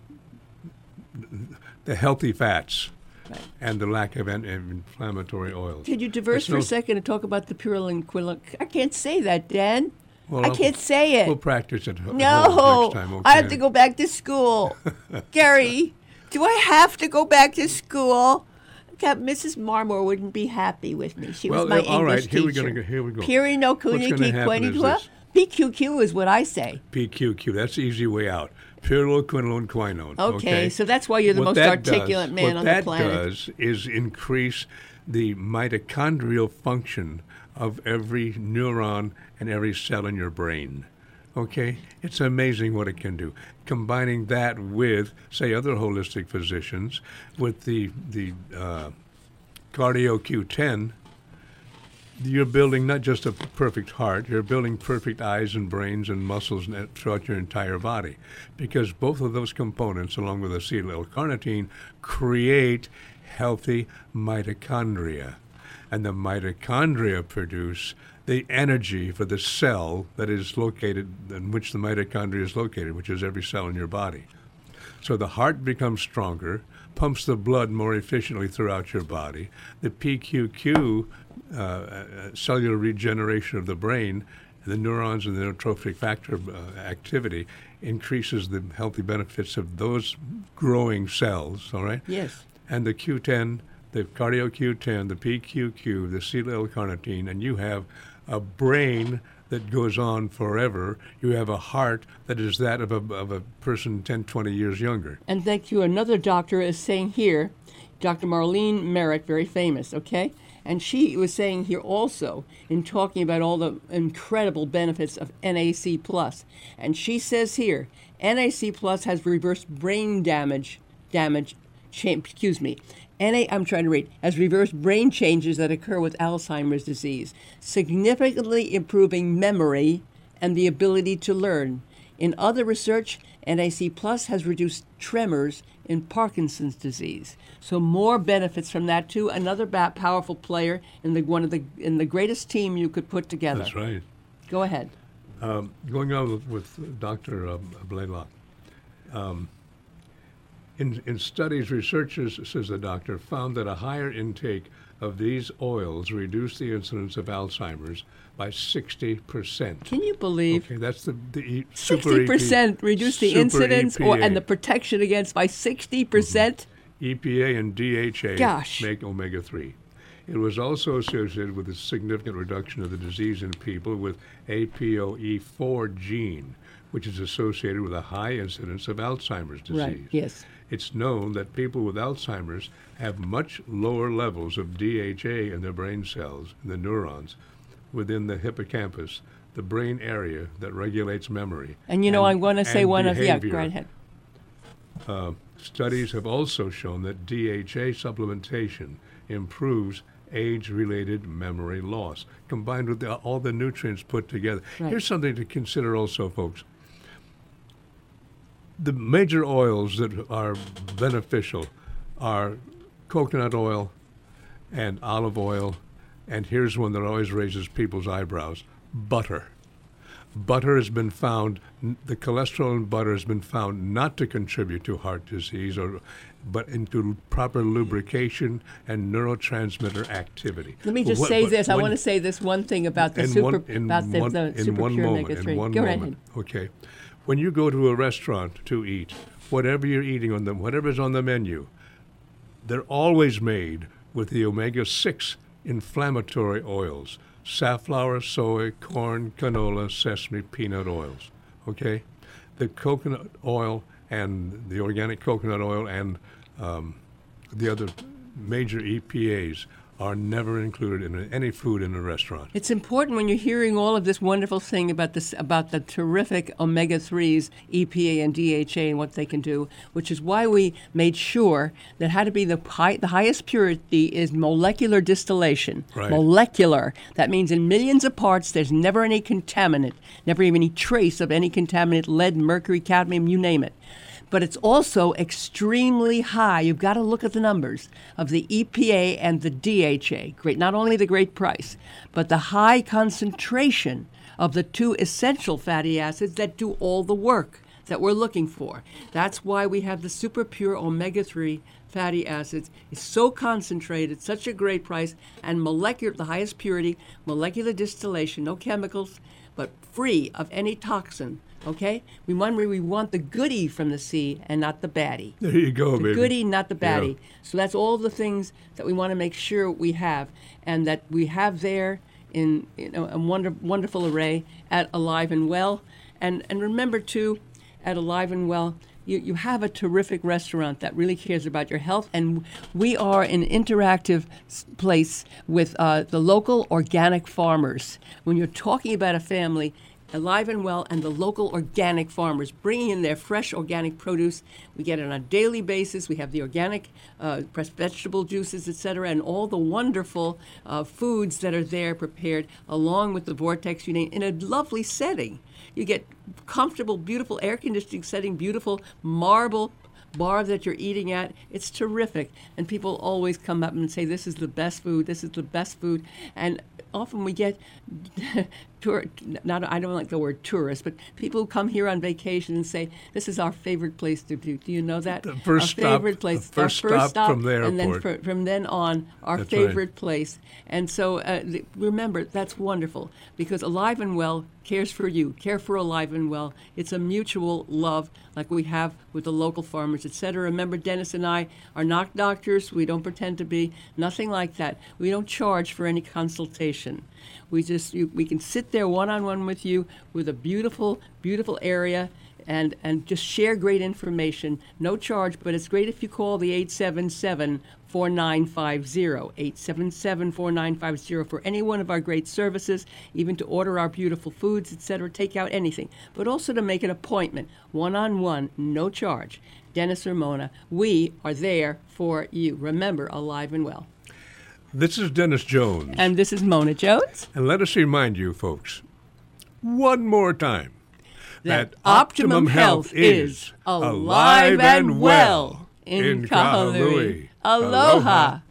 the healthy fats Right. and the lack of an, inflammatory oils. Could you diverse It's for no- a second and talk about the purulin quinone? I can't say that, Dan. Well, I can't say it. We'll practice it ho- No, next time. Okay. I have to go back to school. Gary, do I have to go back to school? God, Missus Marmore wouldn't be happy with me. She Well, was my uh, all English right, here we teacher. go, here we go. Piri no What's gonna kuniki happen is quinidua? this. P Q Q is what I say. P Q Q, that's the easy way out. Pyrroloquinone quinone. Okay, so that's why you're the What most that articulate does- man on the What planet. that does is increase the mitochondrial function of every neuron and every cell in your brain. Okay? It's amazing what it can do. Combining that with, say, other holistic physicians, with the, the uh, cardio Q ten, you're building not just a perfect heart, you're building perfect eyes and brains and muscles and throughout your entire body. Because both of those components, along with acetyl-L-carnitine, create healthy mitochondria. And the mitochondria produce the energy for the cell that is located, in which the mitochondria is located, which is every cell in your body. So the heart becomes stronger, pumps the blood more efficiently throughout your body. The P Q Q, uh, uh, cellular regeneration of the brain, the neurons and the neurotrophic factor uh, activity increases the healthy benefits of those growing cells, all right? Yes. And the Q ten, the cardio Q ten, the P Q Q, the acetyl-L-carnitine, and you have a brain that goes on forever. You have a heart that is that of a, of a person ten, twenty years younger. And thank you. Another doctor is saying here, Doctor Marlene Merritt, very famous, okay? And she was saying here also, in talking about all the incredible benefits of N A C plus. And she says here, N A C plus has reversed brain damage, damage, cha- excuse me, N A, I'm trying to read, has reversed brain changes that occur with Alzheimer's disease, significantly improving memory and the ability to learn. In other research, N A C plus has reduced tremors in Parkinson's disease. So more benefits from that too. Another ba- powerful player in the one of the in the greatest team you could put together. That's right. Go ahead. Um, going on with, with Doctor Um, Blaylock. Um, in, in studies, researchers, says the doctor, found that a higher intake of these oils reduced the incidence of Alzheimer's by sixty percent. Can you believe Okay, that's the, the e- super sixty percent reduce the super incidence or E P A. and the protection against by sixty percent? E P A and D H A Gosh. make omega three. It was also associated with a significant reduction of the disease in people with A P O E four gene, which is associated with a high incidence of Alzheimer's disease. Right, yes. It's known that people with Alzheimer's have much lower levels of D H A in their brain cells, in the neurons, within the hippocampus, the brain area that regulates memory. And you know, and, I want to say one behavior. of, yeah, go right ahead. Uh, studies have also shown that D H A supplementation improves age-related memory loss, combined with the, all the nutrients put together. Right. Here's something to consider also, folks. The major oils that are beneficial are coconut oil and olive oil, and here's one that always raises people's eyebrows, butter. Butter has been found, the cholesterol in butter has been found not to contribute to heart disease, or, but into proper lubrication and neurotransmitter activity. Let me just What- say but this. I when- want to say this one thing about the in super, one, in about the, one, the in super one pure moment, omega three. in one Go right moment. ahead. Okay. When you go to a restaurant to eat, whatever you're eating on them, whatever's on the menu, they're always made with the omega six inflammatory oils: safflower, soy, corn, canola, sesame, peanut oils. Okay? The coconut oil and the organic coconut oil and um, the other major E P As are never included in any food in a restaurant. It's important when you're hearing all of this wonderful thing about this, about the terrific omega threes, E P A and D H A, and what they can do, which is why we made sure that had to be the high, the highest purity is molecular distillation. Right. Molecular. That means in millions of parts, there's never any contaminant, never even any trace of any contaminant, lead, mercury, cadmium, you name it. But it's also extremely high. You've got to look at the numbers of the E P A and the D H A. Great, not only the great price, but the high concentration of the two essential fatty acids that do all the work that we're looking for. That's why we have the super pure omega three fatty acids. It's so concentrated, such a great price, and molecular, the highest purity, molecular distillation, no chemicals, but free of any toxin. Okay? We want, we want the goodie from the sea and not the baddie. There you go, the baby. goodie, not the baddie. Yeah. So that's all the things that we want to make sure we have, and that we have there in, you know, a wonder, wonderful array at Alive and Well. And and remember too, at Alive and Well, you, you have a terrific restaurant that really cares about your health, and we are an interactive s- place with uh, the local organic farmers. When you're talking about a family, Alive and Well and the local organic farmers bringing in their fresh organic produce. We get it on a daily basis. We have the organic uh, pressed vegetable juices, et cetera, and all the wonderful uh, foods that are there prepared along with the Vortex Unite in a lovely setting. You get comfortable, beautiful air conditioning setting, beautiful marble bar that you're eating at. It's terrific. And people always come up and say, this is the best food, this is the best food. And often we get tour, not I don't like the word tourist, but people who come here on vacation and say, this is our favorite place to do. Do you know that? The first our stop- favorite place. the first our first stop from the And then airport. fr- from then on, our That's right. favorite place. And so uh, th- remember, that's wonderful, because Alive and Well cares for you. Care for Alive and Well. It's a mutual love like we have with the local farmers, et cetera. Remember, Dennis and I are not doctors. We don't pretend to be. Nothing like that. We don't charge for any consultation. We just you, we can sit there one-on-one with you with a beautiful, beautiful area and, and just share great information. No charge, but it's great if you call the eight seven seven, four nine five zero, eight seven seven, four nine five zero for any one of our great services, even to order our beautiful foods, et cetera, take out anything, but also to make an appointment, one-on-one, no charge. Dennis or Mona, we are there for you. Remember, Alive and Well. This is Dennis Jones. And this is Mona Jones. And let us remind you, folks, one more time, That Optimum Health is alive and well in Kahului. Aloha.